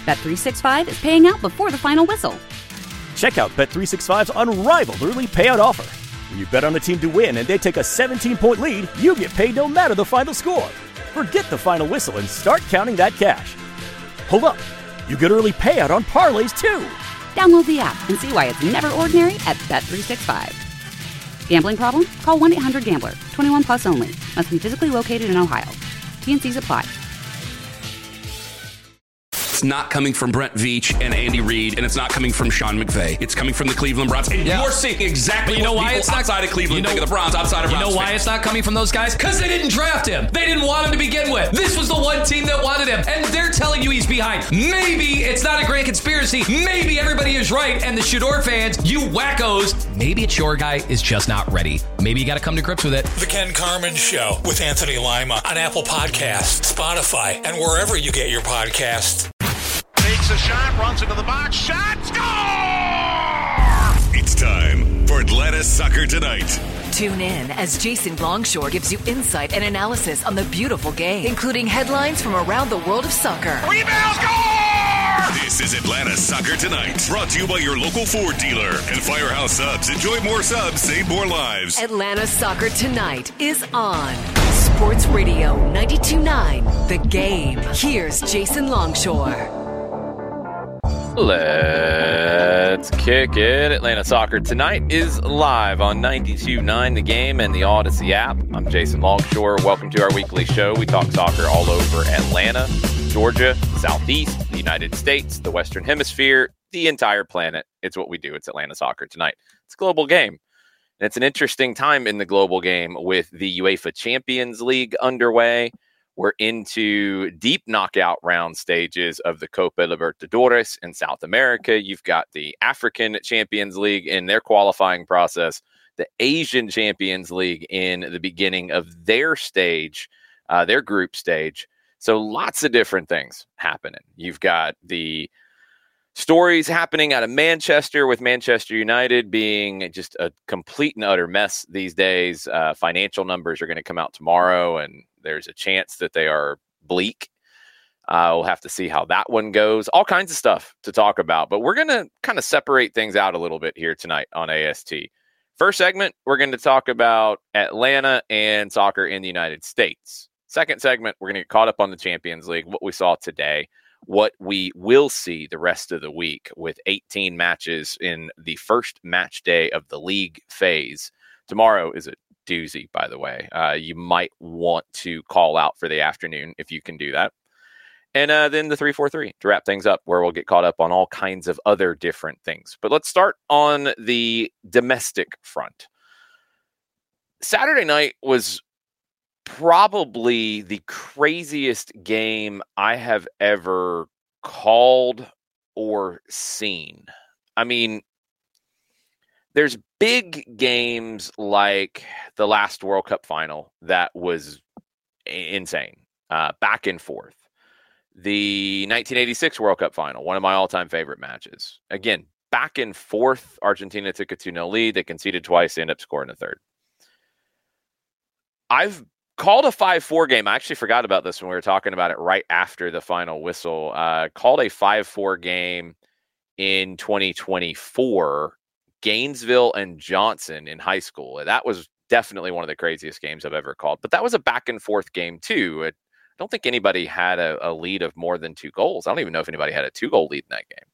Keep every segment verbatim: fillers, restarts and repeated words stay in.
Bet three sixty-five is paying out before the final whistle. Check out Bet three sixty-five's unrivaled early payout offer. When you bet on a team to win and they take a seventeen-point lead, you get paid no matter the final score. Forget the final whistle and start counting that cash. Hold up. You get early payout on parlays, too. Download the app and see why it's never ordinary at Bet three sixty-five. Gambling problem? Call one eight hundred gambler. twenty-one plus only. Must be physically located in Ohio. T and Cs apply. It's not coming from Brent Veach and Andy Reid, and it's not coming from Sean McVay. It's coming from the Cleveland Browns. And yeah. you're seeing exactly but you know what why people it's not, outside of Cleveland you know, think of the Browns, outside of You Browns know why fans. it's not coming from those guys? Because they didn't draft him. They didn't want him to begin with. This was the one team that wanted him, and they're telling you he's behind. Maybe it's not a great conspiracy. Maybe everybody is right, and the Shador fans, you wackos, maybe it's your guy is just not ready. Maybe you got to come to grips with it. The Ken Carman Show with Anthony Lima on Apple Podcasts, Spotify, and wherever you get your podcasts. Takes a shot, runs into the box, shot, score! It's time for Atlanta Soccer Tonight. Tune in as Jason Longshore gives you insight and analysis on the beautiful game, including headlines from around the world of soccer. Rebound, score! This is Atlanta Soccer Tonight, brought to you by your local Ford dealer and Firehouse Subs. Enjoy more subs, save more lives. Atlanta Soccer Tonight is on Sports Radio ninety-two point nine, The Game. Here's Jason Longshore. Let's kick it. Atlanta Soccer Tonight is live on ninety-two point nine The Game and the Odyssey app. I'm Jason Longshore. Welcome to our weekly show. We talk soccer all over Atlanta, Georgia, Southeast, the United States, the Western Hemisphere, the entire planet. It's what we do. It's Atlanta Soccer Tonight. It's a global game. And it's an interesting time in the global game with the UEFA Champions League underway. We're into deep knockout round stages of the Copa Libertadores in South America. You've got the African Champions League in their qualifying process, the Asian Champions League in the beginning of their stage, uh, their group stage. So lots of different things happening. You've got the stories happening out of Manchester with Manchester United being just a complete and utter mess these days. Uh, financial numbers are going to come out tomorrow, and there's a chance that they are bleak. Uh, we'll have to see how that one goes. All kinds of stuff to talk about, but we're going to kind of separate things out a little bit here tonight on A S T. First segment, we're going to talk about Atlanta and soccer in the United States. Second segment, we're going to get caught up on the Champions League, what we saw today, what we will see the rest of the week with eighteen matches in the first match day of the league phase. Tomorrow is a doozy, by the way. Uh, you might want to call out for the afternoon if you can do that. And uh, then the three four three to wrap things up, where we'll get caught up on all kinds of other different things. But let's start on the domestic front. Saturday night was probably the craziest game I have ever called or seen. I mean, there's big games like the last World Cup final that was insane, uh, back and forth. The nineteen eighty-six World Cup final, one of my all-time favorite matches. Again, back and forth. Argentina took a two nil lead. They conceded twice. They ended up scoring a third. I've called a five four game. I actually forgot about this when we were talking about it right after the final whistle. Uh, called a five four game in twenty twenty-four, Gainesville and Johnson in high school. That was definitely one of the craziest games I've ever called. But that was a back and forth game too. It, I don't think anybody had a, a lead of more than two goals. I don't even know if anybody had a two-goal lead in that game.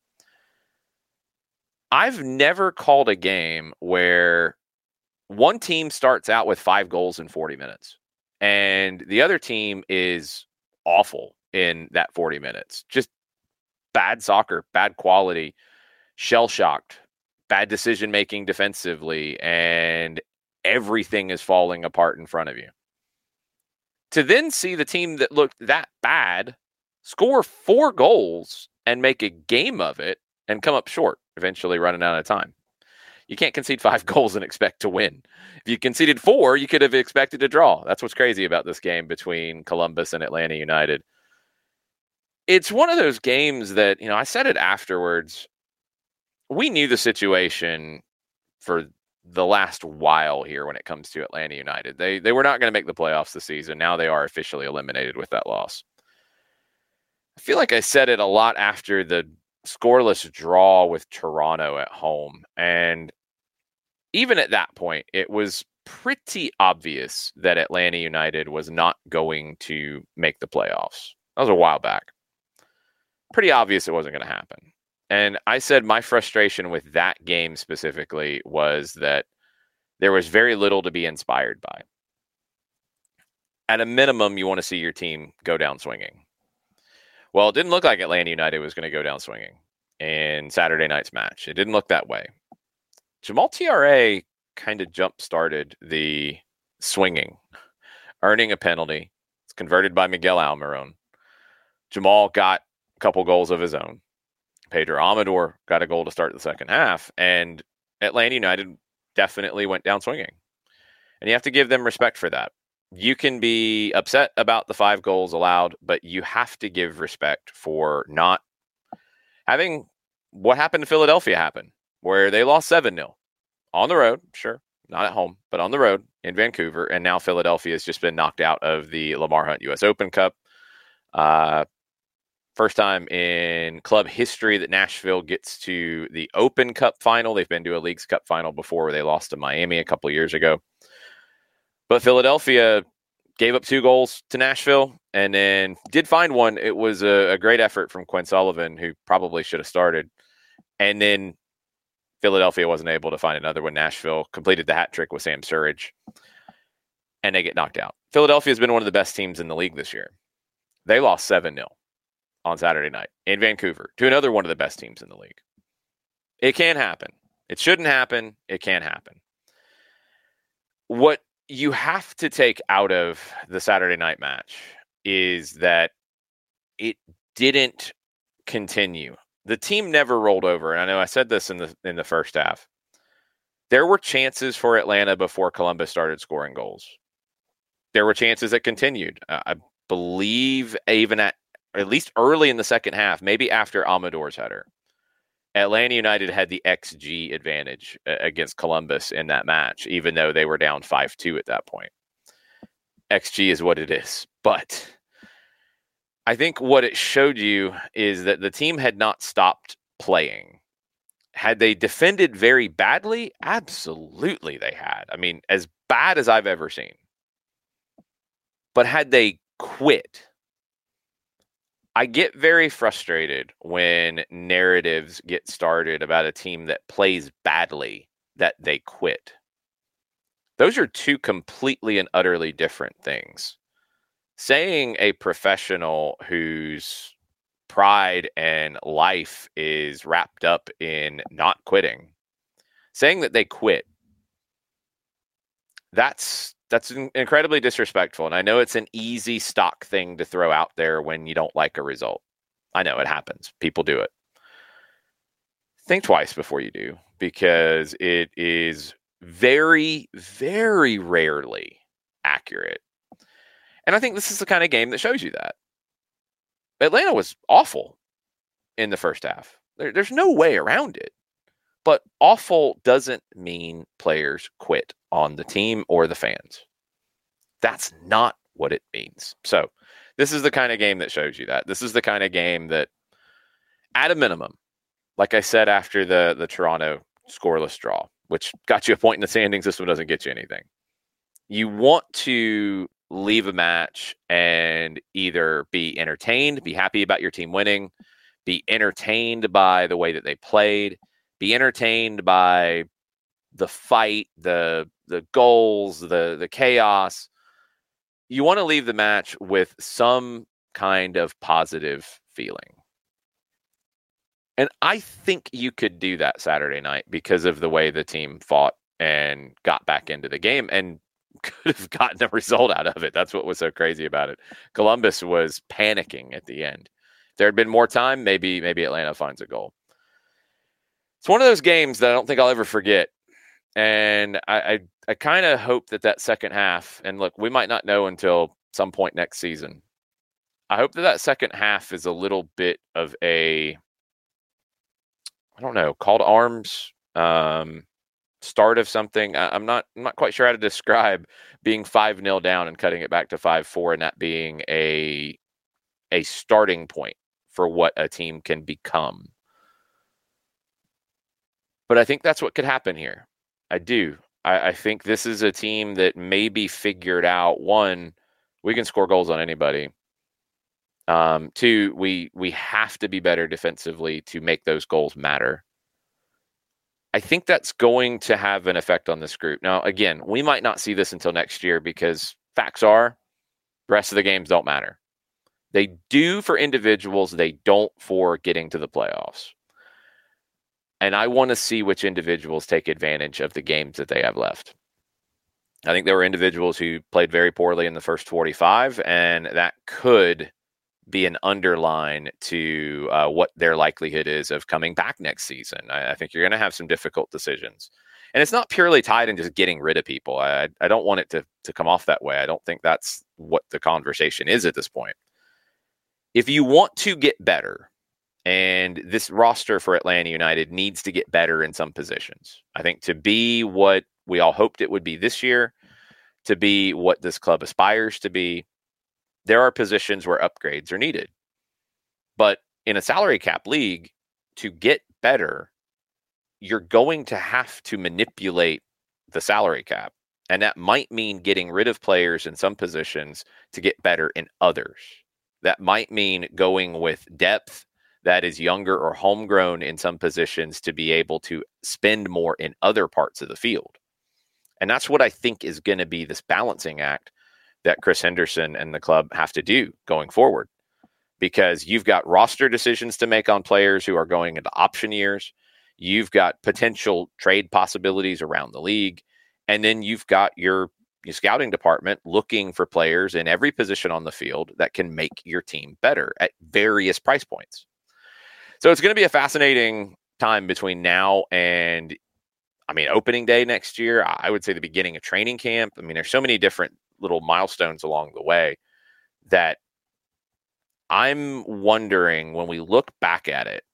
I've never called a game where one team starts out with five goals in forty minutes. And the other team is awful in that forty minutes. Just bad soccer, bad quality, shell-shocked, bad decision-making defensively, and everything is falling apart in front of you. To then see the team that looked that bad score four goals and make a game of it and come up short, eventually running out of time. You can't concede five goals and expect to win. If you conceded four, you could have expected to draw. That's what's crazy about this game between Columbus and Atlanta United. It's one of those games that, you know, I said it afterwards. We knew the situation for the last while here when it comes to Atlanta United. They they were not going to make the playoffs this season. Now they are officially eliminated with that loss. I feel like I said it a lot after the scoreless draw with Toronto at home. And even at that point, it was pretty obvious that Atlanta United was not going to make the playoffs. That was a while back. Pretty obvious it wasn't going to happen. And I said my frustration with that game specifically was that there was very little to be inspired by. At a minimum, you want to see your team go down swinging. Well, it didn't look like Atlanta United was going to go down swinging in Saturday night's match. It didn't look that way. Jamal T R A kind of jump-started the swinging, earning a penalty. It's converted by Miguel Almiron. Jamal got a couple goals of his own. Pedro Amador got a goal to start the second half, and Atlanta United definitely went down swinging. And you have to give them respect for that. You can be upset about the five goals allowed, but you have to give respect for not having what happened to Philadelphia happen, where they lost seven nil on the road, sure, not at home, but on the road in Vancouver, and now Philadelphia has just been knocked out of the Lamar Hunt U S Open Cup. Uh, first time in club history that Nashville gets to the Open Cup final. They've been to a Leagues Cup final before where they lost to Miami a couple of years ago. But Philadelphia gave up two goals to Nashville and then did find one. It was a, a great effort from Quinn Sullivan, who probably should have started. And then Philadelphia wasn't able to find another one. Nashville completed the hat trick with Sam Surridge, and they get knocked out. Philadelphia has been one of the best teams in the league this year. They lost seven nil on Saturday night in Vancouver to another one of the best teams in the league. It can happen. It shouldn't happen. It can happen. What you have to take out of the Saturday night match is that it didn't continue. The team never rolled over. And I know I said this in the in the first half. There were chances for Atlanta before Columbus started scoring goals. There were chances that continued. Uh, I believe even at at least early in the second half, maybe after Amador's header, Atlanta United had the X G advantage against Columbus in that match, even though they were down five two at that point. X G is what it is. But I think what it showed you is that the team had not stopped playing. Had they defended very badly? Absolutely they had. I mean, as bad as I've ever seen. But had they quit? I get very frustrated when narratives get started about a team that plays badly, that they quit. Those are two completely and utterly different things. Saying a professional whose pride and life is wrapped up in not quitting, saying that they quit, that's That's incredibly disrespectful. And I know it's an easy stock thing to throw out there when you don't like a result. I know it happens. People do it. Think twice before you do, because it is very, very rarely accurate. And I think this is the kind of game that shows you that. Atlanta was awful in the first half. There, there's no way around it. But awful doesn't mean players quit on the team or the fans. That's not what it means. So this is the kind of game that shows you that. This is the kind of game that, at a minimum, like I said after the, the Toronto scoreless draw, which got you a point in the standings, this one doesn't get you anything. You want to leave a match and either be entertained, be happy about your team winning, be entertained by the way that they played, be entertained by the fight, the the goals, the the chaos. You want to leave the match with some kind of positive feeling. And I think you could do that Saturday night because of the way the team fought and got back into the game and could have gotten a result out of it. That's what was so crazy about it. Columbus was panicking at the end. If there had been more time, maybe maybe Atlanta finds a goal. It's one of those games that I don't think I'll ever forget. And I, I, I kind of hope that that second half, and look, we might not know until some point next season. I hope that that second half is a little bit of a, I don't know, call to arms, um, start of something. I, I'm not, I'm not quite sure how to describe being five nil down and cutting it back to five four, and that being a, a starting point for what a team can become. But I think that's what could happen here. I do. I, I think this is a team that maybe figured out, one, we can score goals on anybody. Um, two, we we have to be better defensively to make those goals matter. I think that's going to have an effect on this group. Now, again, we might not see this until next year because facts are the rest of the games don't matter. They do for individuals. They don't for getting to the playoffs. And I want to see which individuals take advantage of the games that they have left. I think there were individuals who played very poorly in the first forty-five, and that could be an underline to uh, what their likelihood is of coming back next season. I, I think you're going to have some difficult decisions. And it's not purely tied in just getting rid of people. I, I don't want it to, to come off that way. I don't think that's what the conversation is at this point. If you want to get better, and this roster for Atlanta United needs to get better in some positions, I think to be what we all hoped it would be this year, to be what this club aspires to be, there are positions where upgrades are needed. But in a salary cap league, to get better, you're going to have to manipulate the salary cap. And that might mean getting rid of players in some positions to get better in others. That might mean going with depth that is younger or homegrown in some positions to be able to spend more in other parts of the field. And that's what I think is going to be this balancing act that Chris Henderson and the club have to do going forward, because you've got roster decisions to make on players who are going into option years. You've got potential trade possibilities around the league. And then you've got your, your scouting department looking for players in every position on the field that can make your team better at various price points. So it's going to be a fascinating time between now and, I mean, opening day next year. I would say the beginning of training camp. I mean, there's so many different little milestones along the way that I'm wondering, when we look back at it,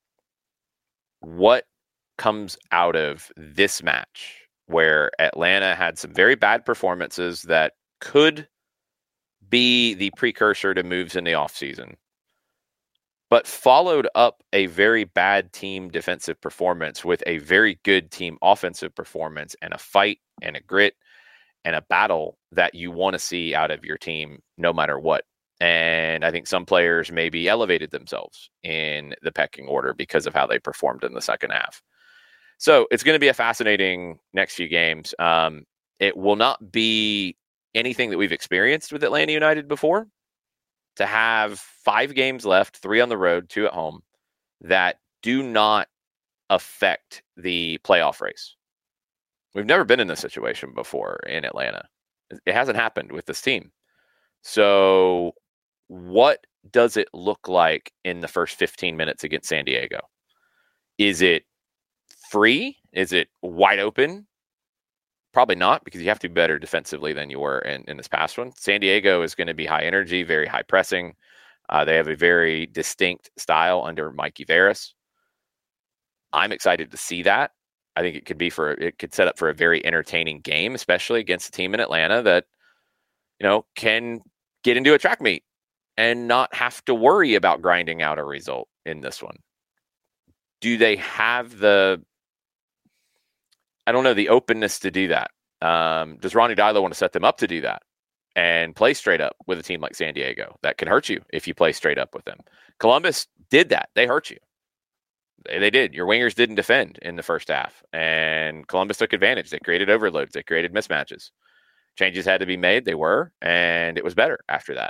what comes out of this match where Atlanta had some very bad performances that could be the precursor to moves in the offseason, but followed up a very bad team defensive performance with a very good team offensive performance and a fight and a grit and a battle that you want to see out of your team no matter what. And I think some players maybe elevated themselves in the pecking order because of how they performed in the second half. So it's going to be a fascinating next few games. Um, it will not be anything that we've experienced with Atlanta United before, to have five games left, three on the road, two at home, that do not affect the playoff race. We've never been in this situation before in Atlanta. It hasn't happened with this team. So what does it look like in the first fifteen minutes against San Diego? Is it free? Is it wide open? Probably not, because you have to be better defensively than you were in, in this past one. San Diego is going to be high energy, very high pressing. Uh, they have a very distinct style under Mikey Veras. I'm excited to see that. I think it could be for, it could set up for a very entertaining game, especially against a team in Atlanta that, you know, can get into a track meet and not have to worry about grinding out a result in this one. Do they have the, I don't know, the openness to do that? Um, does Ronnie Dylo want to set them up to do that and play straight up with a team like San Diego? That can hurt you if you play straight up with them. Columbus did that. They hurt you. They, they did. Your wingers didn't defend in the first half, and Columbus took advantage. They created overloads. They created mismatches. Changes had to be made. They were, and it was better after that.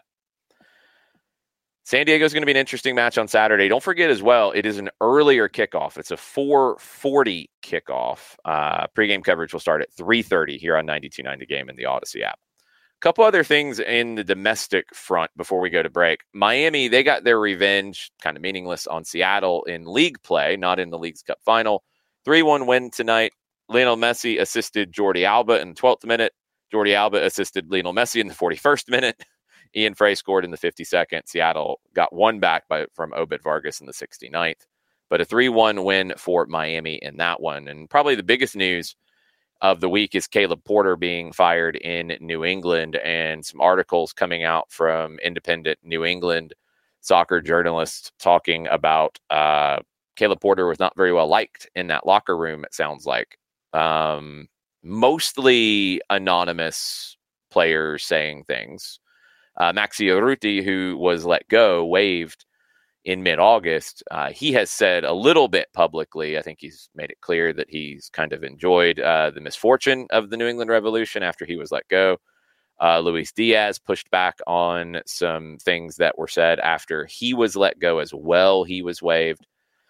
San Diego is going to be an interesting match on Saturday. Don't forget as well, it is an earlier kickoff. It's a four forty kickoff. Uh, pregame coverage will start at three thirty here on ninety-two point nine The Game in the Odyssey app. A couple other things in the domestic front before we go to break. Miami, they got their revenge, kind of meaningless, on Seattle in league play, not in the League's Cup final. three one win tonight. Lionel Messi assisted Jordi Alba in the twelfth minute. Jordi Alba assisted Lionel Messi in the forty-first minute. Ian Frey scored in the fifty-second. Seattle got one back by from Obed Vargas in the sixty-ninth. But a three one win for Miami in that one. And probably the biggest news of the week is Caleb Porter being fired in New England, and some articles coming out from Independent New England soccer journalist talking about uh, Caleb Porter was not very well liked in that locker room, it sounds like. Um, mostly anonymous players saying things. Uh, Maxi Urruti, who was let go, waived in mid-August. Uh, he has said a little bit publicly, I think he's made it clear that he's kind of enjoyed uh, the misfortune of the New England Revolution after he was let go. Uh, Luis Diaz pushed back on some things that were said after he was let go as well. He was waived.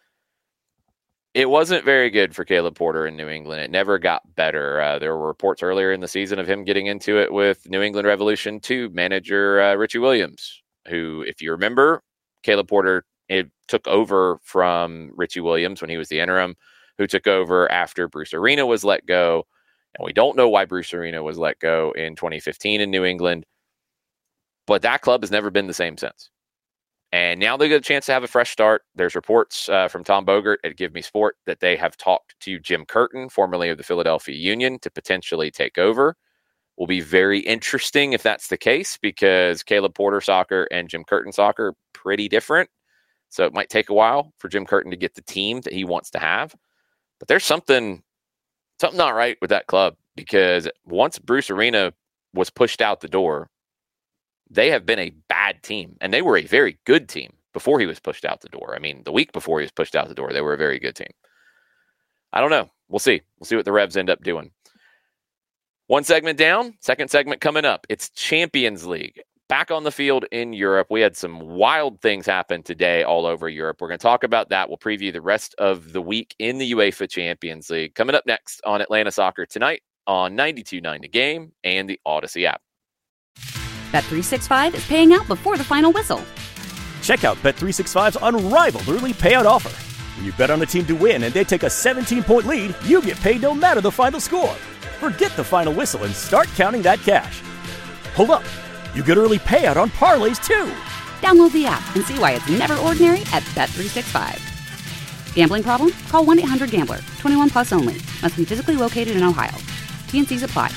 It wasn't very good for Caleb Porter in New England. It never got better. Uh, there were reports earlier in the season of him getting into it with New England Revolution two manager uh, Richie Williams, who, if you remember, Caleb Porter it took over from Richie Williams when he was the interim, who took over after Bruce Arena was let go. And we don't know why Bruce Arena was let go in twenty fifteen in New England. But that club has never been the same since. And now they get a chance to have a fresh start. There's reports uh, from Tom Bogert at Give Me Sport that they have talked to Jim Curtin, formerly of the Philadelphia Union, to potentially take over. Will be very interesting if that's the case, because Caleb Porter soccer and Jim Curtin soccer are pretty different. So it might take a while for Jim Curtin to get the team that he wants to have. But there's something... Something not right with that club, because once Bruce Arena was pushed out the door, they have been a bad team, and they were a very good team before he was pushed out the door. I mean, the week before he was pushed out the door, they were a very good team. I don't know. We'll see. We'll see what the Revs end up doing. One segment down, second segment coming up. It's Champions League. Back on the field in Europe. We had some wild things happen today all over Europe. We're going to talk about that. We'll preview the rest of the week in the UEFA Champions League. Coming up next on Atlanta Soccer Tonight on ninety-two point nine The Game and the Odyssey app. Bet three sixty-five is paying out before the final whistle. Check out Bet three sixty-five's unrivaled early payout offer. When you bet on a team to win and they take a seventeen-point lead, you get paid no matter the final score. Forget the final whistle and start counting that cash. Hold up. You get early payout on parlays, too. Download the app and see why it's never ordinary at Bet three sixty-five. Gambling problem? Call one eight hundred gambler. twenty-one plus only. Must be physically located in Ohio. T N Cs apply.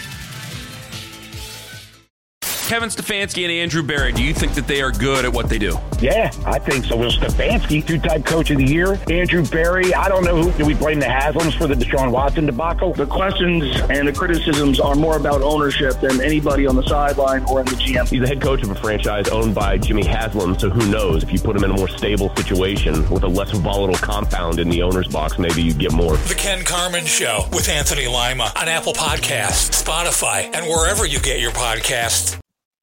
Kevin Stefanski and Andrew Berry, do you think that they are good at what they do? Yeah, I think so. Will Stefanski, two-time coach of the year. Andrew Berry, I don't know who. Do we blame the Haslams for the Deshaun Watson debacle? The questions and the criticisms are more about ownership than anybody on the sideline or in the G M. He's the head coach of a franchise owned by Jimmy Haslam, so who knows? If you put him in a more stable situation with a less volatile compound in the owner's box, maybe you get more. The Ken Carman Show with Anthony Lima on Apple Podcasts, Spotify, and wherever you get your podcasts.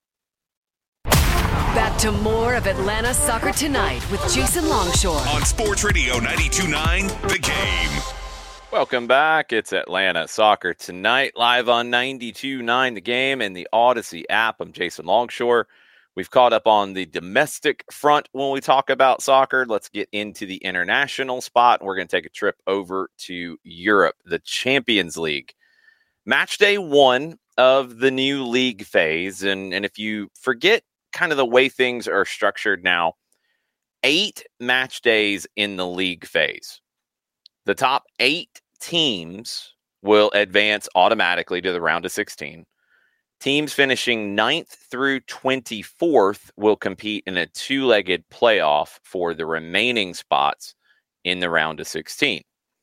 Back to more of Atlanta Soccer Tonight with Jason Longshore. On Sports Radio ninety-two point nine, The Game. Welcome back. It's Atlanta Soccer Tonight, live on ninety-two point nine The Game and the Odyssey app. I'm Jason Longshore. We've caught up on the domestic front when we talk about soccer. Let's get into the international spot. We're going to take a trip over to Europe, the Champions League. Match day one of the new league phase. And, and if you forget kind of the way things are structured now, eight match days in the league phase. The top eight teams will advance automatically to the round of sixteen. Teams finishing ninth through twenty-fourth will compete in a two-legged playoff for the remaining spots in the round of sixteen.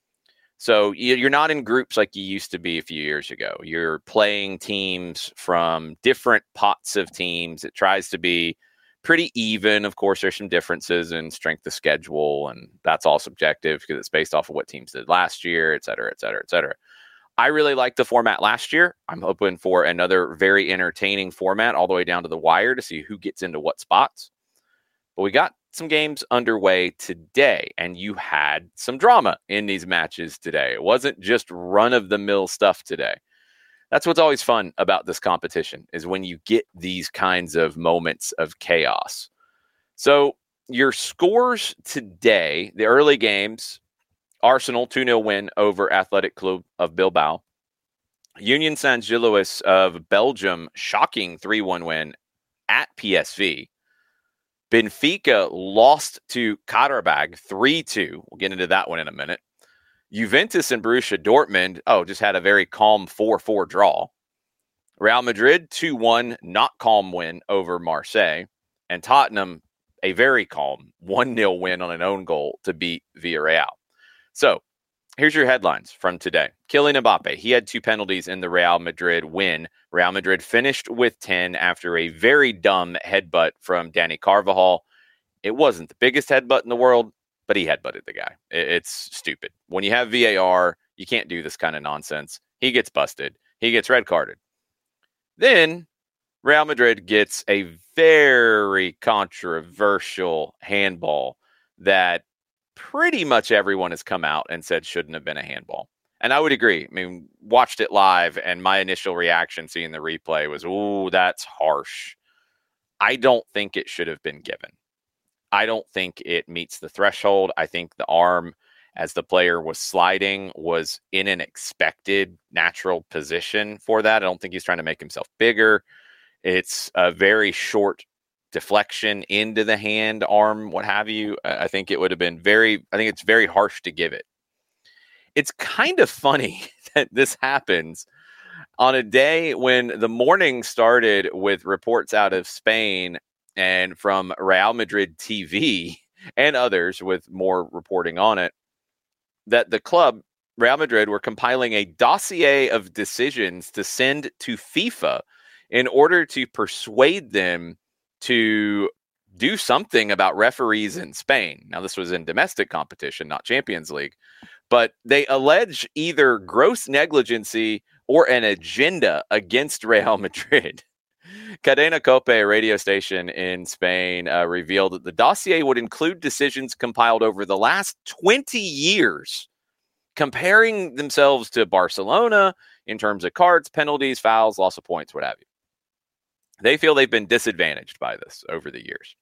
So you're not in groups like you used to be a few years ago. You're playing teams from different pots of teams. It tries to be pretty even. Of course, there's some differences in strength of schedule, and that's all subjective because it's based off of what teams did last year, et cetera, et cetera, et cetera. I really liked the format last year. I'm hoping for another very entertaining format all the way down to the wire to see who gets into what spots. But we got some games underway today, and you had some drama in these matches today. It wasn't just run-of-the-mill stuff today. That's what's always fun about this competition, is when you get these kinds of moments of chaos. So your scores today, the early games, Arsenal two nil win over Athletic Club of Bilbao. Union Saint-Gilloise of Belgium, shocking three one win at P S V. Benfica lost to Karabag three two. We'll get into that one in a minute. Juventus and Borussia Dortmund, oh, just had a very calm four four draw. Real Madrid two one, not calm win over Marseille. And Tottenham a very calm one nil win on an own goal to beat Villarreal. So here's your headlines from today. Kylian Mbappe, he had two penalties in the Real Madrid win. Real Madrid finished with ten after a very dumb headbutt from Dani Carvajal. It wasn't the biggest headbutt in the world, but he headbutted the guy. It's stupid. When you have V A R, you can't do this kind of nonsense. He gets busted. He gets red carded. Then Real Madrid gets a very controversial handball that pretty much everyone has come out and said shouldn't have been a handball. And I would agree. I mean, watched it live, and my initial reaction seeing the replay was, ooh, that's harsh. I don't think it should have been given. I don't think it meets the threshold. I think the arm, as the player was sliding, was in an expected natural position for that. I don't think he's trying to make himself bigger. It's a very short deflection into the hand, arm, what have you. I think it would have been very, I think it's very harsh to give it. It's kind of funny that this happens on a day when the morning started with reports out of Spain and from Real Madrid T V and others with more reporting on it, that the club, Real Madrid, were compiling a dossier of decisions to send to FIFA in order to persuade them to do something about referees in Spain. Now, this was in domestic competition, not Champions League, but they allege either gross negligency or an agenda against Real Madrid. Cadena Cope, a radio station in Spain, uh, revealed that the dossier would include decisions compiled over the last twenty years, comparing themselves to Barcelona in terms of cards, penalties, fouls, loss of points, what have you. They feel they've been disadvantaged by this over the years.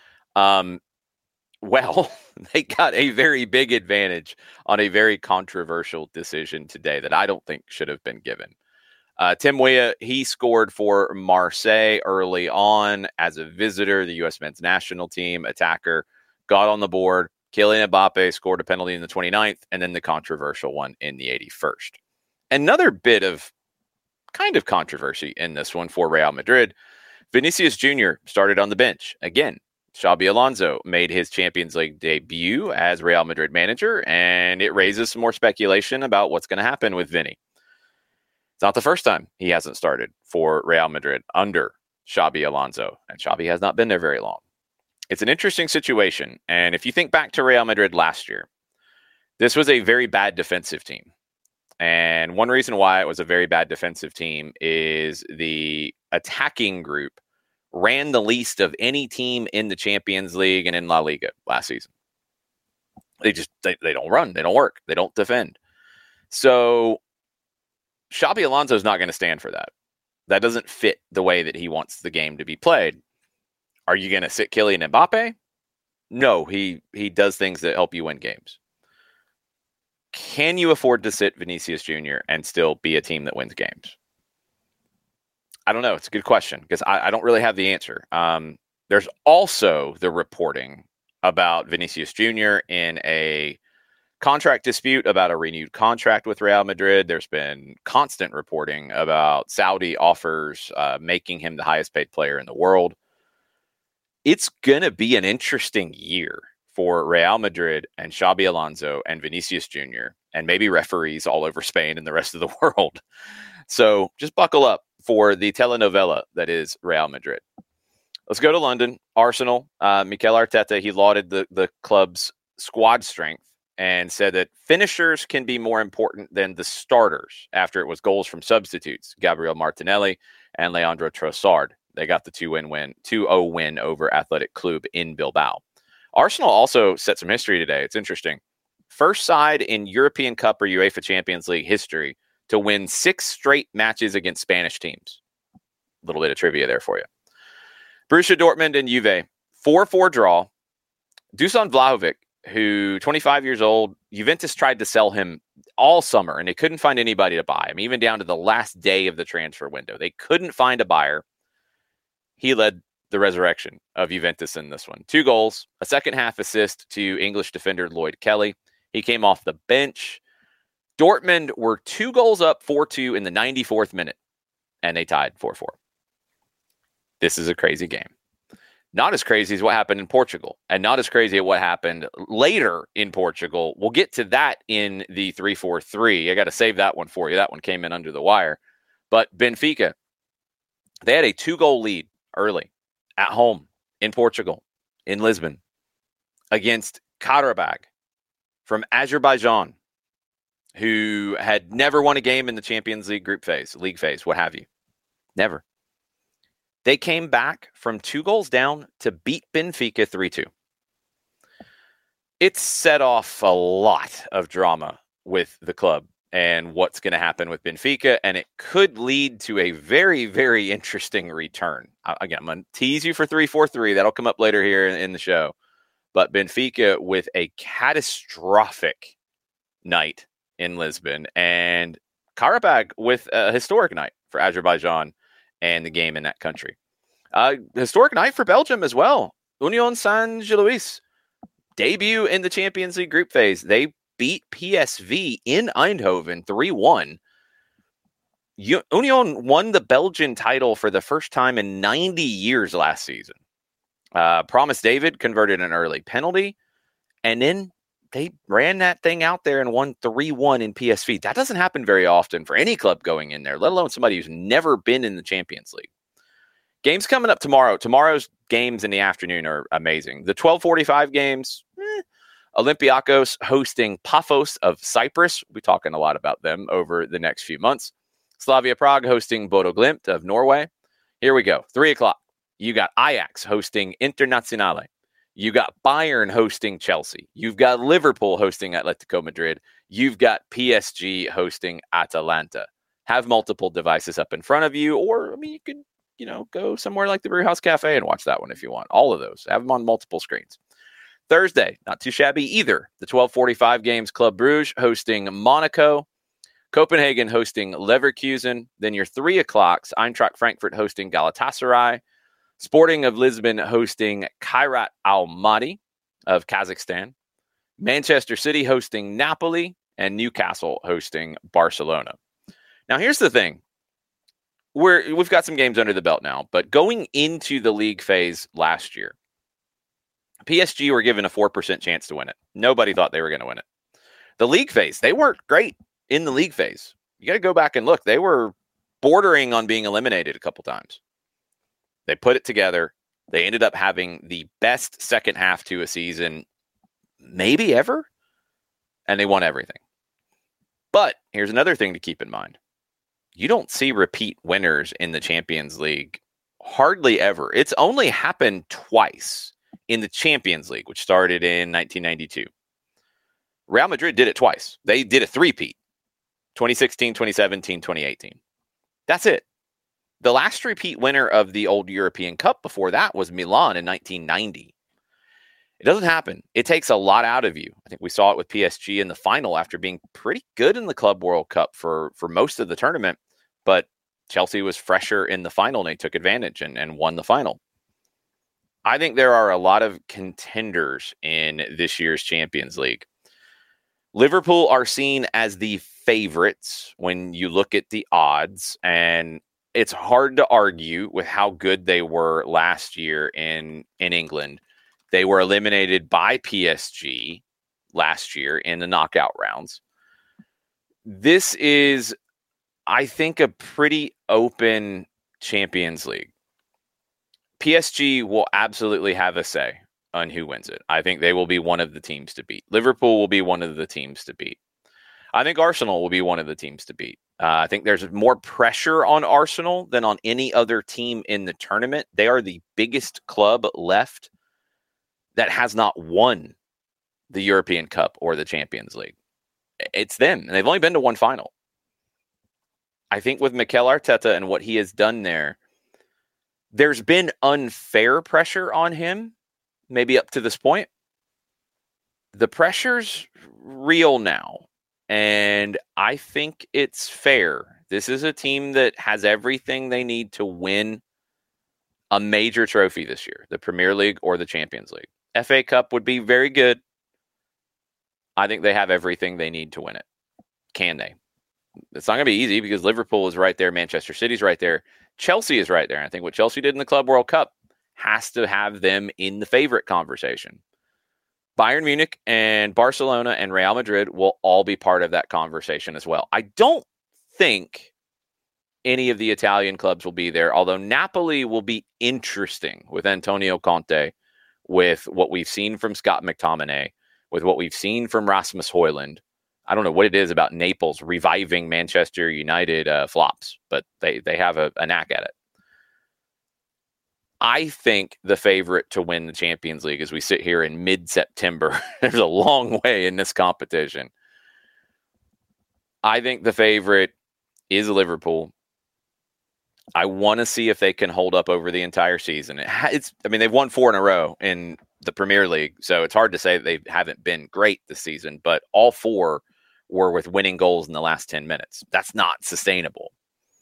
Um, well, they got a very big advantage on a very controversial decision today that I don't think should have been given. Uh, Tim Weah, he scored for Marseille early on as a visitor, the U S men's national team attacker, got on the board. Kylian Mbappe scored a penalty in the twenty-ninth, and then the controversial one in the eighty-first. Another bit of kind of controversy in this one for Real Madrid. Vinicius Junior started on the bench. Again, Xabi Alonso made his Champions League debut as Real Madrid manager, and it raises some more speculation about what's going to happen with Vinny. It's not the first time he hasn't started for Real Madrid under Xabi Alonso, and Xabi has not been there very long. It's an interesting situation, and if you think back to Real Madrid last year, this was a very bad defensive team. And one reason why it was a very bad defensive team is the attacking group ran the least of any team in the Champions League and in La Liga last season. They just, they, they don't run, they don't work, they don't defend. So Xabi Alonso is not going to stand for that. That doesn't fit the way that he wants the game to be played. Are you going to sit Kylian Mbappe? No, he he does things that help you win games. Can you afford to sit Vinicius Junior and still be a team that wins games? I don't know. It's a good question because I, I don't really have the answer. Um, there's also the reporting about Vinicius Junior in a contract dispute about a renewed contract with Real Madrid. There's been constant reporting about Saudi offers uh, making him the highest paid player in the world. It's going to be an interesting year for Real Madrid and Xabi Alonso and Vinicius Junior and maybe referees all over Spain and the rest of the world. So just buckle up for the telenovela that is Real Madrid. Let's go to London. Arsenal, uh, Mikel Arteta, he lauded the, the club's squad strength and said that finishers can be more important than the starters after it was goals from substitutes, Gabriel Martinelli and Leandro Trossard. They got the two oh win, two oh win over Athletic Club in Bilbao. Arsenal also set some history today. It's interesting. First side in European Cup or UEFA Champions League history to win six straight matches against Spanish teams. A little bit of trivia there for you. Borussia Dortmund and Juve, four four draw. Dusan Vlahovic, who twenty-five years old, Juventus tried to sell him all summer, and they couldn't find anybody to buy him, even down to the last day of the transfer window. They couldn't find a buyer. He led the resurrection of Juventus in this one. Two goals, a second half assist to English defender Lloyd Kelly. He came off the bench. Dortmund were two goals up, four two in the ninety-fourth minute, and they tied four four. This is a crazy game. Not as crazy as what happened in Portugal, and not as crazy as what happened later in Portugal. We'll get to that in the three four three. I got to save that one for you. That one came in under the wire. But Benfica, they had a two-goal lead early at home in Portugal, in Lisbon, against Karabag from Azerbaijan, who had never won a game in the Champions League group phase, league phase, what have you. Never. They came back from two goals down to beat Benfica three two. It's set off a lot of drama with the club and what's going to happen with Benfica, and it could lead to a very, very interesting return. Again, I'm going to tease you for three four three. That'll come up later here in, in the show. But Benfica with a catastrophic night in Lisbon, and Karabag with a historic night for Azerbaijan and the game in that country. Uh, historic night for Belgium as well. Union Saint-Gilloise debut in the Champions League group phase. They beat P S V in Eindhoven three one. U- Union won the Belgian title for the first time in ninety years last season. Uh, Promise David converted an early penalty, and then they ran that thing out there and won three one in P S V. That doesn't happen very often for any club going in there, let alone somebody who's never been in the Champions League. Games coming up tomorrow. Tomorrow's games in the afternoon are amazing. The twelve forty-five games, eh, Olympiakos hosting Paphos of Cyprus. We'll be talking a lot about them over the next few months. Slavia Prague hosting Bodo Glimt of Norway. Here we go. Three o'clock. You got Ajax hosting Internazionale. You got Bayern hosting Chelsea. You've got Liverpool hosting Atletico Madrid. You've got P S G hosting Atalanta. Have multiple devices up in front of you, or I mean, you could, you know, go somewhere like the Brewhouse Cafe and watch that one if you want. All of those. Have them on multiple screens. Thursday, not too shabby either. The twelve forty-five games, Club Brugge hosting Monaco. Copenhagen hosting Leverkusen. Then your three o'clocks, Eintracht Frankfurt hosting Galatasaray. Sporting of Lisbon hosting Kairat Almaty of Kazakhstan. Manchester City hosting Napoli. And Newcastle hosting Barcelona. Now, here's the thing. We're, we've got some games under the belt now, but going into the league phase last year, P S G were given a four percent chance to win it. Nobody thought they were going to win it. The league phase, they weren't great in the league phase. You got to go back and look. They were bordering on being eliminated a couple times. They put it together. They ended up having the best second half to a season, maybe ever, and they won everything. But here's another thing to keep in mind. You don't see repeat winners in the Champions League hardly ever. It's only happened twice in the Champions League, which started in nineteen ninety-two. Real Madrid did it twice. They did a three-peat, twenty sixteen, twenty seventeen, twenty eighteen. That's it. The last repeat winner of the old European Cup before that was Milan in nineteen ninety. It doesn't happen. It takes a lot out of you. I think we saw it with P S G in the final after being pretty good in the Club World Cup for, for most of the tournament. But Chelsea was fresher in the final, and they took advantage and, and won the final. I think there are a lot of contenders in this year's Champions League. Liverpool are seen as the favorites when you look at the odds, and it's hard to argue with how good they were last year in, in England. They were eliminated by P S G last year in the knockout rounds. This is, I think, a pretty open Champions League. P S G will absolutely have a say on who wins it. I think they will be one of the teams to beat. Liverpool will be one of the teams to beat. I think Arsenal will be one of the teams to beat. Uh, I think there's more pressure on Arsenal than on any other team in the tournament. They are the biggest club left that has not won the European Cup or the Champions League. It's them, and they've only been to one final. I think with Mikel Arteta and what he has done there, there's been unfair pressure on him, maybe up to this point. The pressure's real now, and I think it's fair. This is a team that has everything they need to win a major trophy this year, the Premier League or the Champions League. F A Cup would be very good. I think they have everything they need to win it. Can they? It's not going to be easy because Liverpool is right there. Manchester City's right there. Chelsea is right there. I think what Chelsea did in the Club World Cup has to have them in the favorite conversation. Bayern Munich and Barcelona and Real Madrid will all be part of that conversation as well. I don't think any of the Italian clubs will be there, although Napoli will be interesting with Antonio Conte, with what we've seen from Scott McTominay, with what we've seen from Rasmus Højlund. I don't know what it is about Naples reviving Manchester United uh, flops, but they, they have a, a knack at it. I think the favorite to win the Champions League as we sit here in mid-September, there's a long way in this competition. I think the favorite is Liverpool. I want to see if they can hold up over the entire season. It ha- it's, I mean, they've won four in a row in the Premier League, so it's hard to say that they haven't been great this season, but all four were with winning goals in the last ten minutes. That's not sustainable.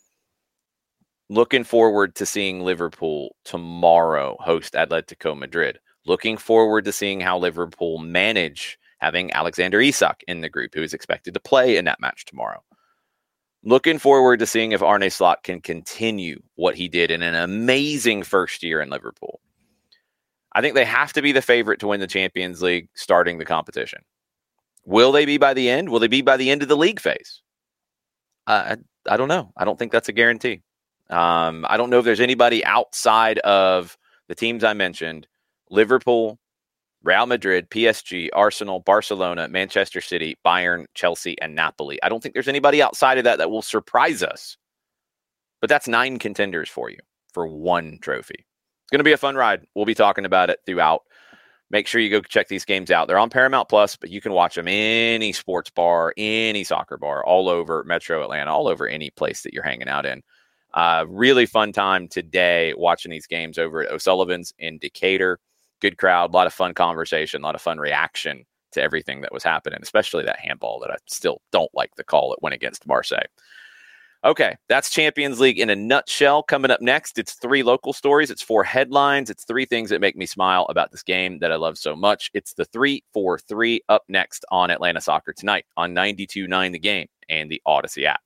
Looking forward to seeing Liverpool tomorrow host Atletico Madrid. Looking forward to seeing how Liverpool manage having Alexander Isak in the group, who is expected to play in that match tomorrow. Looking forward to seeing if Arne Slot can continue what he did in an amazing first year in Liverpool. I think they have to be the favorite to win the Champions League starting the competition. Will they be by the end? Will they be by the end of the league phase? Uh, I, I don't know. I don't think that's a guarantee. Um, I don't know if there's anybody outside of the teams I mentioned, Liverpool, Real Madrid, P S G, Arsenal, Barcelona, Manchester City, Bayern, Chelsea, and Napoli. I don't think there's anybody outside of that that will surprise us. But that's nine contenders for you for one trophy. It's going to be a fun ride. We'll be talking about it throughout. Make sure you go check these games out. They're on Paramount Plus, but you can watch them any sports bar, any soccer bar, all over Metro Atlanta, all over any place that you're hanging out in. Uh, really fun time today watching these games over at O'Sullivan's in Decatur. Good crowd, a lot of fun conversation, a lot of fun reaction to everything that was happening, especially that handball that I still don't like the call that went against Marseille. Okay, that's Champions League in a nutshell. Coming up next, it's three local stories. It's four headlines. It's three things that make me smile about this game that I love so much. It's the three four three up next on Atlanta Soccer Tonight on ninety-two point nine The Game and the Odyssey app.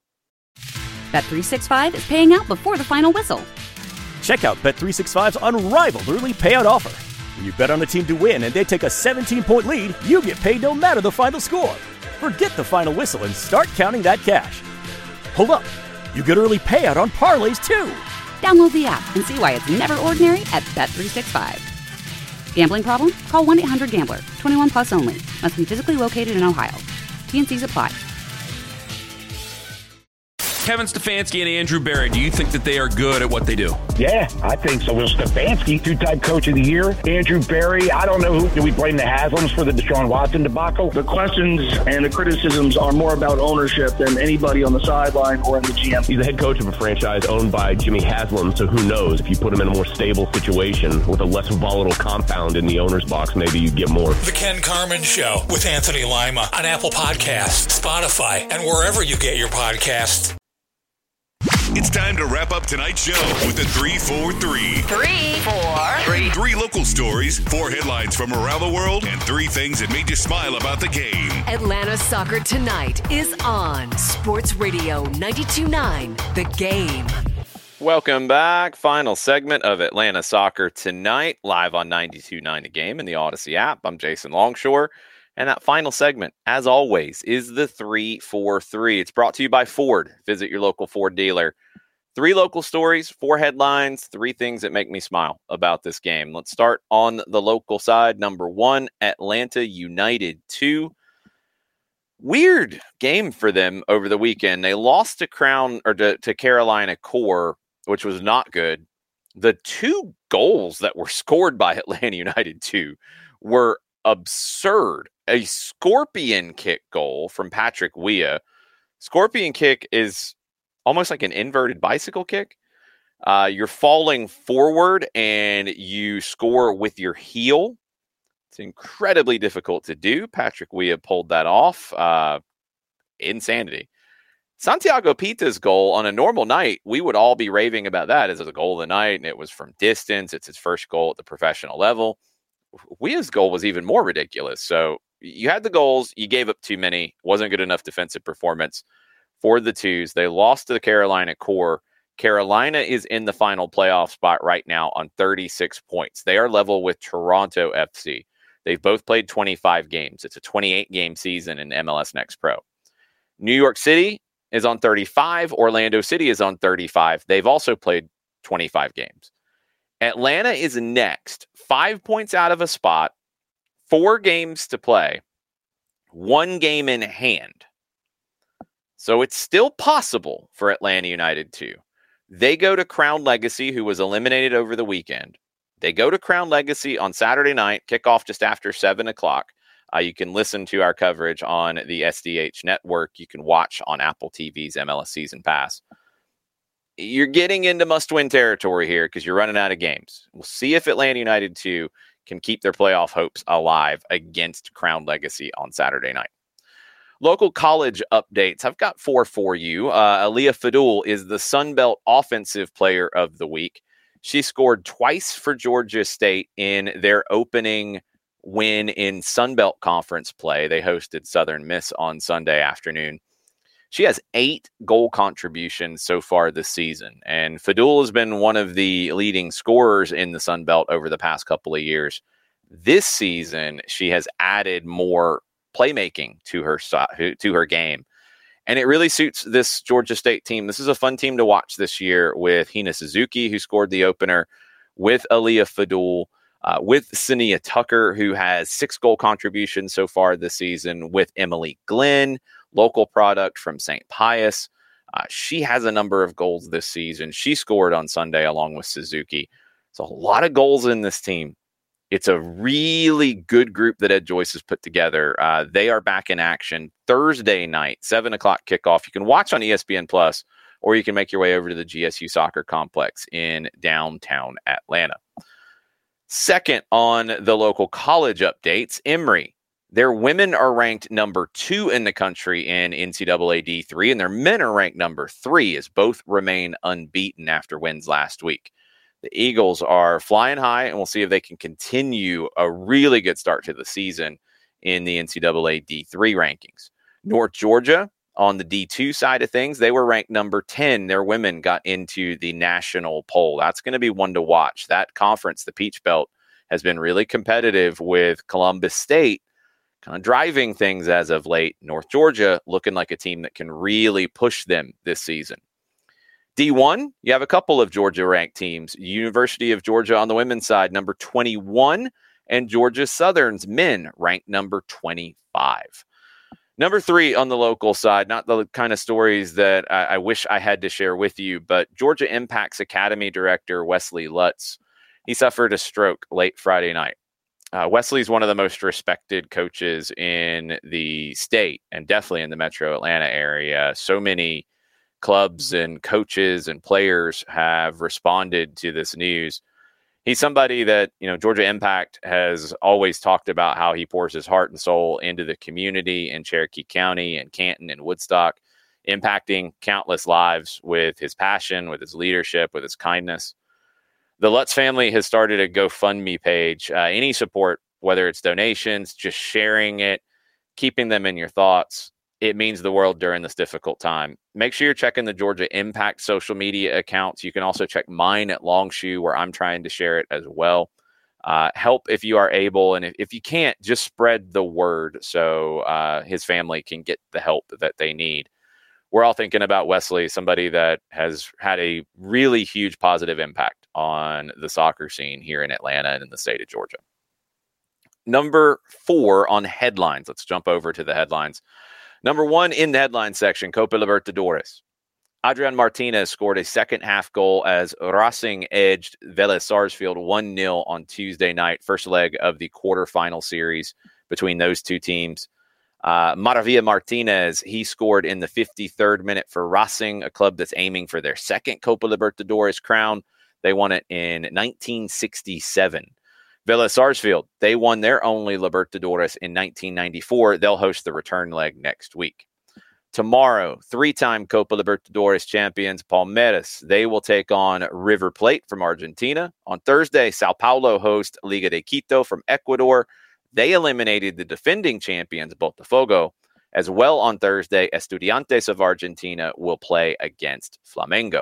Bet three sixty-five is paying out before the final whistle. Check out Bet three sixty-five's unrivaled early payout offer. When you bet on a team to win and they take a seventeen-point lead, you get paid no matter the final score. Forget the final whistle and start counting that cash. Hold up. You get early payout on parlays, too. Download the app and see why it's never ordinary at Bet three sixty-five. Gambling problem? Call one eight hundred gambler. twenty-one plus only. Must be physically located in Ohio. T and C's apply. Kevin Stefanski and Andrew Berry, do you think that they are good at what they do? Yeah, I think so. Will Stefanski, two-time coach of the year. Andrew Berry, I don't know who. Do we blame the Haslams for the Deshaun Watson debacle? The questions and the criticisms are more about ownership than anybody on the sideline or in the G M. He's the head coach of a franchise owned by Jimmy Haslam, so who knows? If you put him in a more stable situation with a less volatile compound in the owner's box, maybe you get more. The Ken Carman Show with Anthony Lima on Apple Podcasts, Spotify, and wherever you get your podcasts. It's time to wrap up tonight's show with the three four three. Three, four, three. Three local stories, four headlines from around the world, and three things that made you smile about the game. Atlanta Soccer Tonight is on Sports Radio ninety-two point nine The Game. Welcome back. Final segment of Atlanta Soccer Tonight, live on ninety-two point nine The Game and the Odyssey app. I'm Jason Longshore. And that final segment, as always, is the three four three. It's brought to you by Ford. Visit your local Ford dealer. Three local stories, four headlines, three things that make me smile about this game. Let's start on the local side. Number one, Atlanta United two. Weird game for them over the weekend. They lost to Crown or to, to Carolina Core, which was not good. The two goals that were scored by Atlanta United two were absurd. A scorpion kick goal from Patrick Weah. Scorpion kick is almost like an inverted bicycle kick. Uh, you're falling forward and you score with your heel. It's incredibly difficult to do. Patrick Weah pulled that off. Uh, insanity. Santiago Pita's goal on a normal night, we would all be raving about that as a goal of the night, and it was from distance. It's his first goal at the professional level. Weah's goal was even more ridiculous. So you had the goals, you gave up too many, wasn't good enough defensive performance for the twos. They lost to the Carolina Core Carolina is in the final playoff spot right now on thirty-six points. They are level with Toronto F C. They've both played twenty-five games. It's a twenty-eight game season in M L S Next Pro. New York City is on thirty-five. Orlando City is on thirty-five. They've also played twenty-five games. Atlanta is next, five points out of a spot, four games to play, one game in hand. So it's still possible for Atlanta United too. They go to Crown Legacy, who was eliminated over the weekend. They go to Crown Legacy on Saturday night, kickoff just after seven o'clock. Uh, you can listen to our coverage on the S D H network. You can watch on Apple T V's M L S Season Pass. You're getting into must-win territory here because you're running out of games. We'll see if Atlanta United two can keep their playoff hopes alive against Crown Legacy on Saturday night. Local college updates. I've got four for you. Uh, Aaliyah Fadul is the Sun Belt Offensive Player of the Week. She scored twice for Georgia State in their opening win in Sun Belt Conference play. They hosted Southern Miss on Sunday afternoon. She has eight goal contributions so far this season, and Fadul has been one of the leading scorers in the Sun Belt over the past couple of years. This season, she has added more playmaking to her to her game, and it really suits this Georgia State team. This is a fun team to watch this year with Hina Suzuki, who scored the opener, with Aaliyah Fadul, uh, with Sania Tucker, who has six goal contributions so far this season, with Emily Glenn, local product from Saint Pius. Uh, she has a number of goals this season. She scored on Sunday along with Suzuki. So a lot of goals in this team. It's a really good group that Ed Joyce has put together. Uh, they are back in action Thursday night, seven o'clock kickoff. You can watch on E S P N Plus, or you can make your way over to the G S U Soccer Complex in downtown Atlanta. Second on the local college updates, Emory. Their women are ranked number two in the country in N C double A D three, and their men are ranked number three, as both remain unbeaten after wins last week. The Eagles are flying high, and we'll see if they can continue a really good start to the season in the N C double A D three rankings. North Georgia, on the D two side of things, they were ranked number ten. Their women got into the national poll. That's going to be one to watch. That conference, the Peach Belt, has been really competitive with Columbus State kind of driving things as of late. North Georgia looking like a team that can really push them this season. D one, you have a couple of Georgia-ranked teams. University of Georgia on the women's side, number twenty-one, and Georgia Southern's men ranked number twenty-five. Number three on the local side, not the kind of stories that I, I wish I had to share with you, but Georgia Impact's Academy Director, Wesley Lutz, he suffered a stroke late Friday night. Uh, Wesley's one of the most respected coaches in the state and definitely in the metro Atlanta area. So many clubs and coaches and players have responded to this news. He's somebody that, you know, Georgia Impact has always talked about how he pours his heart and soul into the community in Cherokee County and Canton and Woodstock, impacting countless lives with his passion, with his leadership, with his kindness. The Lutz family has started a GoFundMe page. Uh, any support, whether it's donations, just sharing it, keeping them in your thoughts, it means the world during this difficult time. Make sure you're checking the Georgia Impact social media accounts. You can also check mine at Longshoe, where I'm trying to share it as well. Uh, help if you are able, and if, if you can't, just spread the word so uh, his family can get the help that they need. We're all thinking about Wesley, somebody that has had a really huge positive impact on the soccer scene here in Atlanta and in the state of Georgia. Number four on headlines. Let's jump over to the headlines. Number one in the headline section, Copa Libertadores. Adrian Martinez scored a second-half goal as Racing edged Vélez Sarsfield one nil on Tuesday night, first leg of the quarterfinal series between those two teams. Uh, Maravilla Martinez, he scored in the fifty-third minute for Racing, a club that's aiming for their second Copa Libertadores crown. They won it in nineteen sixty-seven. Vélez Sarsfield, they won their only Libertadores in nineteen ninety-four. They'll host the return leg next week. Tomorrow, three-time Copa Libertadores champions Palmeiras, they will take on River Plate from Argentina. On Thursday, Sao Paulo host Liga de Quito from Ecuador. They eliminated the defending champions Botafogo. As well on Thursday, Estudiantes of Argentina will play against Flamengo.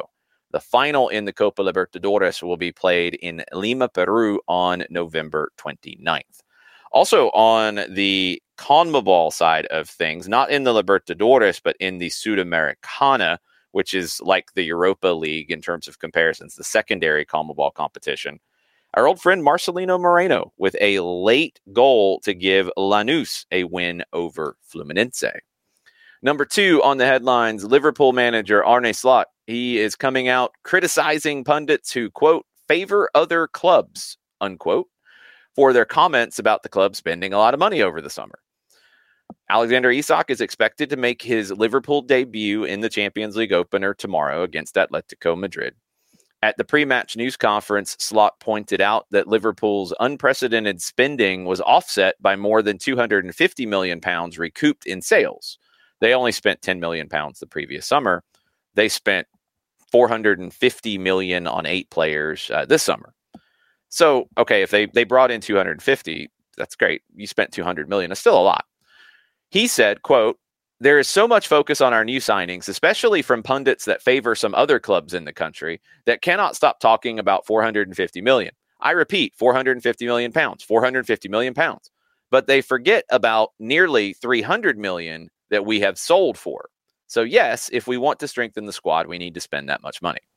The final in the Copa Libertadores will be played in Lima, Peru on November twenty-ninth. Also on the CONMEBOL side of things, not in the Libertadores, but in the Sudamericana, which is like the Europa League in terms of comparisons, the secondary CONMEBOL competition. Our old friend Marcelino Moreno with a late goal to give Lanús a win over Fluminense. Number two on the headlines, Liverpool manager Arne Slot. He is coming out criticizing pundits who, quote, favor other clubs, unquote, for their comments about the club spending a lot of money over the summer. Alexander Isak is expected to make his Liverpool debut in the Champions League opener tomorrow against Atletico Madrid. At the pre-match news conference, Slot pointed out that Liverpool's unprecedented spending was offset by more than two hundred fifty million pounds recouped in sales. They only spent ten million pounds the previous summer. They spent four hundred fifty million on eight players uh, this summer. So, okay, if they, they brought in two hundred fifty, that's great. You spent two hundred million. That's still a lot. He said, quote, there is so much focus on our new signings, especially from pundits that favor some other clubs in the country, that cannot stop talking about four hundred fifty million. I repeat, four hundred fifty million pounds, four hundred fifty million pounds. But they forget about nearly three hundred million that we have sold for. So yes, if we want to strengthen the squad, we need to spend that much money.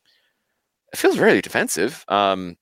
It feels really defensive. Um,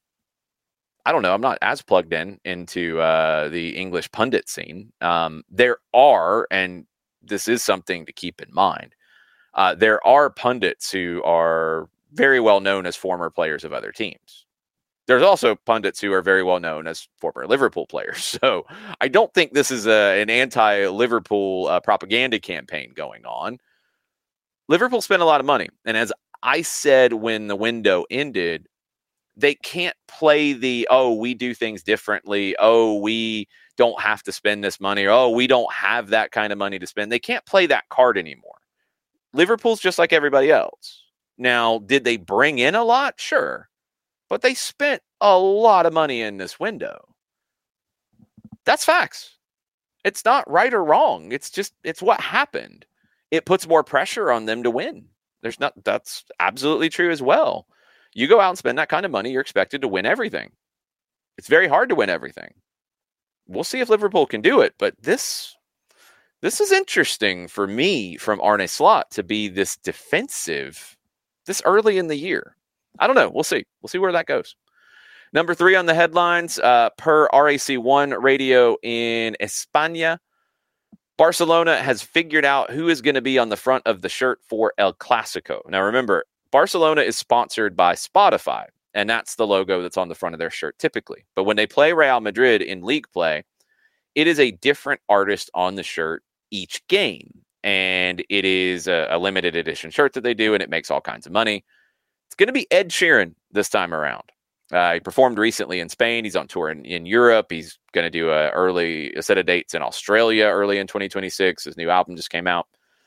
I don't know. I'm not as plugged in into uh, the English pundit scene. Um, there are, and this is something to keep in mind, uh, there are pundits who are very well known as former players of other teams. There's also pundits who are very well known as former Liverpool players. So I don't think this is a, an anti-Liverpool uh, propaganda campaign going on. Liverpool spent a lot of money. And as I said when the window ended, they can't play the, oh, we do things differently. Oh, we don't have to spend this money. Or, oh, we don't have that kind of money to spend. They can't play that card anymore. Liverpool's just like everybody else. Now, did they bring in a lot? Sure. But they spent a lot of money in this window. That's facts. It's not right or wrong. It's just, it's what happened. It puts more pressure on them to win. There's not, that's absolutely true as well. You go out and spend that kind of money, you're expected to win everything. It's very hard to win everything. We'll see if Liverpool can do it, but this this is interesting for me from Arne Slot to be this defensive this early in the year. I don't know. We'll see. We'll see where that goes. Number three on the headlines, uh, per R A C one radio in España, Barcelona has figured out who is going to be on the front of the shirt for El Clásico. Now, remember, Barcelona is sponsored by Spotify, and that's the logo that's on the front of their shirt typically. But when they play Real Madrid in league play, it is a different artist on the shirt each game. And it is a, a limited edition shirt that they do, and it makes all kinds of money. It's going to be Ed Sheeran this time around. Uh, he performed recently in Spain. He's on tour in, in Europe. He's going to do a early a set of dates in Australia early in twenty twenty-six. His new album just came out.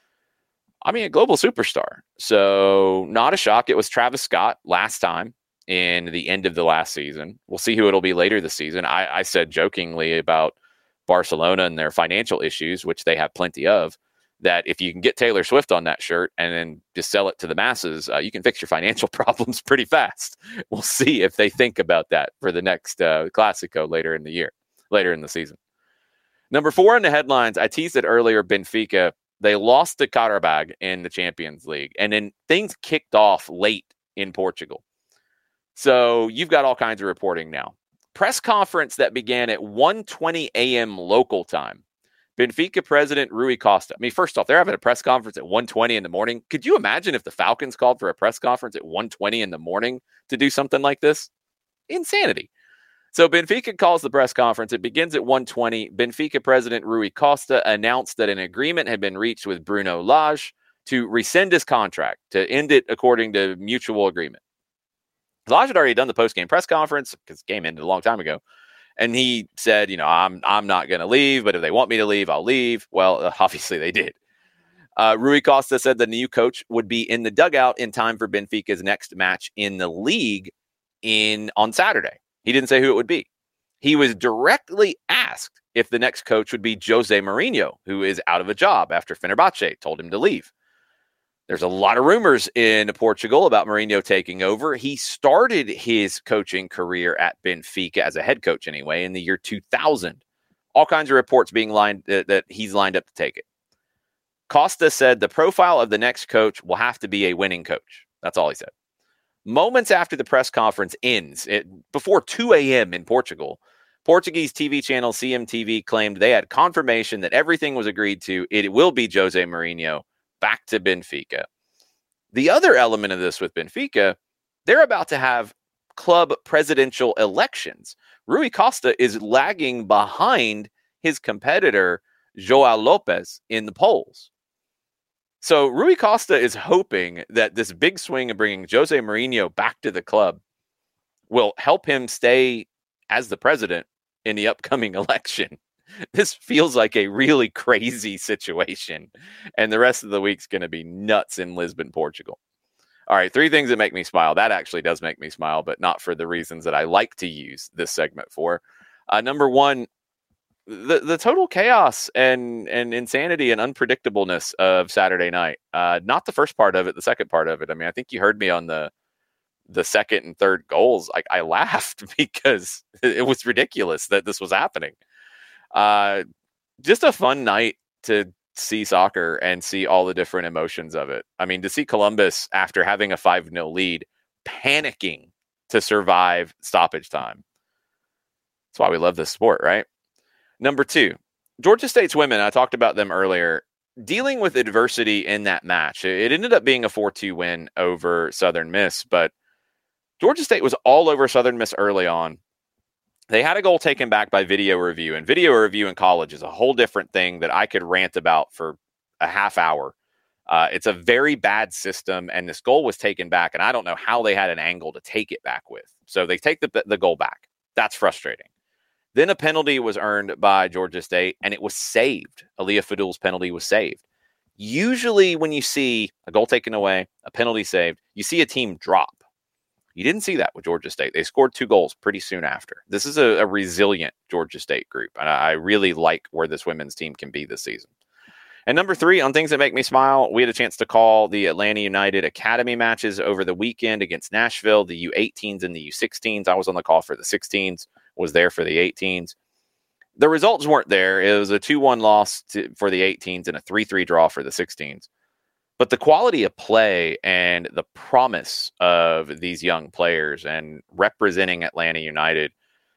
I mean, a global superstar. So not a shock. It was Travis Scott last time in the end of the last season. We'll see who it'll be later this season. I, I said jokingly about Barcelona and their financial issues, which they have plenty of, that if you can get Taylor Swift on that shirt and then just sell it to the masses, uh, you can fix your financial problems pretty fast. We'll see if they think about that for the next uh, Clásico later in the year, later in the season. Number four in the headlines, I teased it earlier, Benfica. They lost to Qarabag in the Champions League, and then things kicked off late in Portugal. So you've got all kinds of reporting now. Press conference that began at one twenty a.m. local time. Benfica president Rui Costa. I mean, first off, they're having a press conference at one twenty in the morning. Could you imagine if the Falcons called for a press conference at one twenty in the morning to do something like this? Insanity. So Benfica calls the press conference. It begins at one twenty. Benfica president Rui Costa announced that an agreement had been reached with Bruno Lage to rescind his contract, to end it according to mutual agreement. Lage had already done the post-game press conference because the game ended a long time ago. And he said, you know, I'm I'm not going to leave, but if they want me to leave, I'll leave. Well, uh, obviously they did. Uh, Rui Costa said the new coach would be in the dugout in time for Benfica's next match in the league in on Saturday. He didn't say who it would be. He was directly asked if the next coach would be Jose Mourinho, who is out of a job after Fenerbahce told him to leave. There's a lot of rumors in Portugal about Mourinho taking over. He started his coaching career at Benfica as a head coach anyway in the year two thousand. All kinds of reports being lined uh, that he's lined up to take it. Costa said the profile of the next coach will have to be a winning coach. That's all he said. Moments after the press conference ends, it, before two a.m. in Portugal, Portuguese T V channel C M T V claimed they had confirmation that everything was agreed to. It will be Jose Mourinho back to Benfica. The other element of this with Benfica, they're about to have club presidential elections. Rui Costa is lagging behind his competitor, João Lopes, in the polls. So Rui Costa is hoping that this big swing of bringing Jose Mourinho back to the club will help him stay as the president in the upcoming election. This feels like a really crazy situation, and the rest of the week's going to be nuts in Lisbon, Portugal. All right, three things that make me smile. That actually does make me smile, but not for the reasons that I like to use this segment for. Uh, number one, the, the total chaos and, and insanity and unpredictableness of Saturday night. Uh, not the first part of it, the second part of it. I mean, I think you heard me on the the second and third goals. I, I laughed because it was ridiculous that this was happening. Uh, just a fun night to see soccer and see all the different emotions of it. I mean, to see Columbus, after having a five nil lead, panicking to survive stoppage time. That's why we love this sport, right? Number two, Georgia State's women, I talked about them earlier, dealing with adversity in that match. It ended up being a four two win over Southern Miss, but Georgia State was all over Southern Miss early on. They had a goal taken back by video review, and video review in college is a whole different thing that I could rant about for a half hour. Uh, it's a very bad system, and this goal was taken back, and I don't know how they had an angle to take it back with. So they take the, the goal back. That's frustrating. Then a penalty was earned by Georgia State, and it was saved. Aaliyah Fadul's penalty was saved. Usually when you see a goal taken away, a penalty saved, you see a team drop. You didn't see that with Georgia State. They scored two goals pretty soon after. This is a, a resilient Georgia State group, and I, I really like where this women's team can be this season. And number three, on things that make me smile, we had a chance to call the Atlanta United Academy matches over the weekend against Nashville, the U eighteens and the U sixteens. I was on the call for the sixteens, was there for the eighteens. The results weren't there. It was a two one loss to, for the eighteens and a three three draw for the sixteens. But the quality of play and the promise of these young players and representing Atlanta United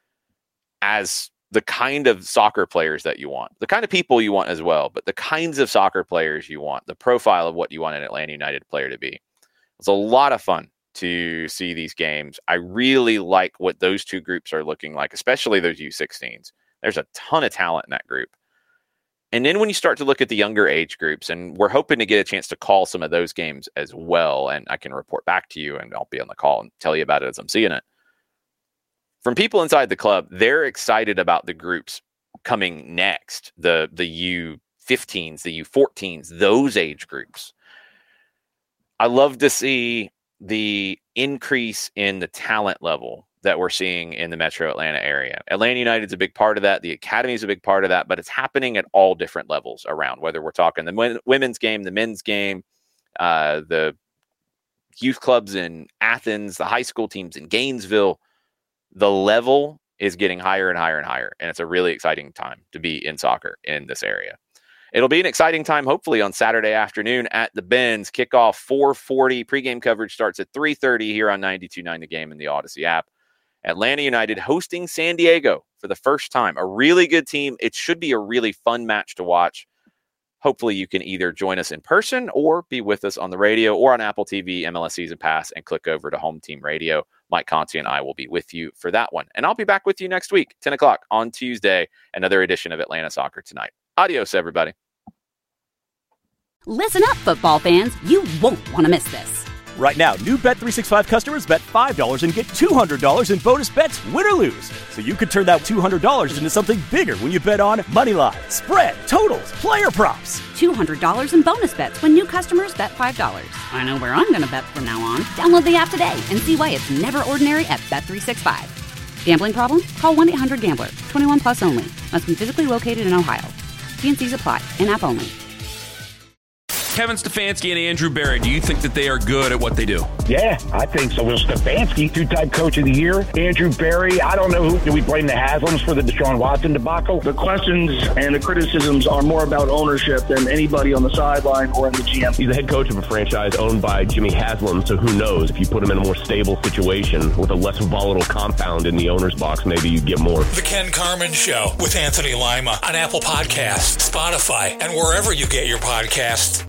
as the kind of soccer players that you want, the kind of people you want as well, but the kinds of soccer players you want, the profile of what you want an Atlanta United player to be. It's a lot of fun to see these games. I really like what those two groups are looking like, especially those U sixteens. There's a ton of talent in that group. And then when you start to look at the younger age groups, and we're hoping to get a chance to call some of those games as well, and I can report back to you and I'll be on the call and tell you about it as I'm seeing it. From people inside the club, they're excited about the groups coming next, the, the U fifteens, the U fourteens, those age groups. I love to see the increase in the talent level that we're seeing in the Metro Atlanta area. Atlanta United's a big part of that. The Academy is a big part of that, but it's happening at all different levels around, whether we're talking the women's game, the men's game, uh, the youth clubs in Athens, the high school teams in Gainesville. The level is getting higher and higher and higher, and it's a really exciting time to be in soccer in this area. It'll be an exciting time, hopefully, on Saturday afternoon at the Benz. Kickoff four forty. Pregame coverage starts at three thirty here on ninety-two point nine The Game and the Odyssey app. Atlanta United hosting San Diego for the first time. A really good team. It should be a really fun match to watch. Hopefully you can either join us in person or be with us on the radio or on Apple T V, M L S Season Pass, and click over to Home Team Radio. Mike Conti and I will be with you for that one. And I'll be back with you next week, ten o'clock on Tuesday, another edition of Atlanta Soccer Tonight. Adios, everybody. Listen up, football fans. You won't want to miss this. Right now, new Bet three sixty-five customers bet five dollars and get two hundred dollars in bonus bets, win or lose. So you could turn that two hundred dollars into something bigger when you bet on money line, spread, totals, player props. two hundred dollars in bonus bets when new customers bet five dollars. I know where I'm going to bet from now on. Download the app today and see why it's never ordinary at Bet three sixty-five. Gambling problem? Call one eight hundred gambler. twenty-one plus only. Must be physically located in Ohio. T and C's apply. In-app only. Kevin Stefanski and Andrew Berry, do you think that they are good at what they do? Yeah, I think so. Will Stefanski, two-time coach of the year. Andrew Berry, I don't know who. Do we blame the Haslams for the Deshaun Watson debacle? The questions and the criticisms are more about ownership than anybody on the sideline or in the G M. He's the head coach of a franchise owned by Jimmy Haslam, so who knows? If you put him in a more stable situation with a less volatile compound in the owner's box, maybe you get more. The Ken Carman Show with Anthony Lima on Apple Podcasts, Spotify, and wherever you get your podcasts.